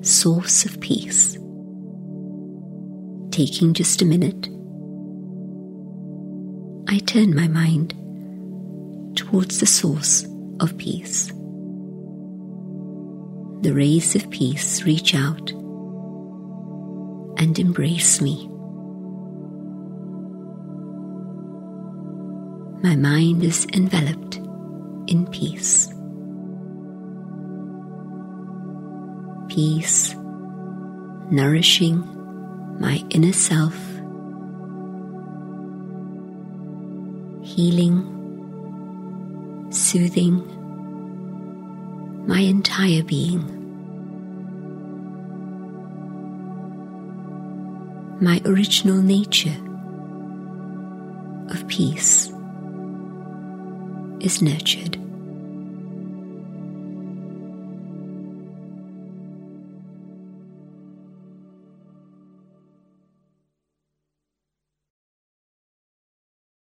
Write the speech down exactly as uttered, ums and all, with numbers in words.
source of peace. Taking just a minute, I turn my mind towards the source of peace. The rays of peace reach out and embrace me. My mind is enveloped in peace. Peace, nourishing my inner self, healing, soothing my entire being. My original nature of peace is nurtured.